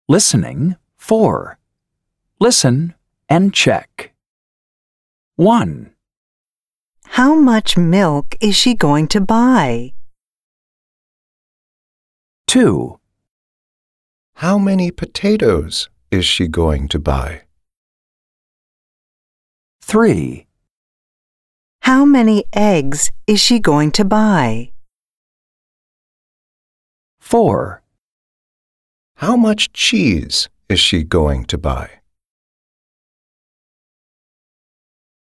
Listening 4. Listen and check. 1, How much milk is she going to buy? 2, How many potatoes is she going to buy? 3, How many eggs is she going to buy? 4, How much cheese is she going to buy?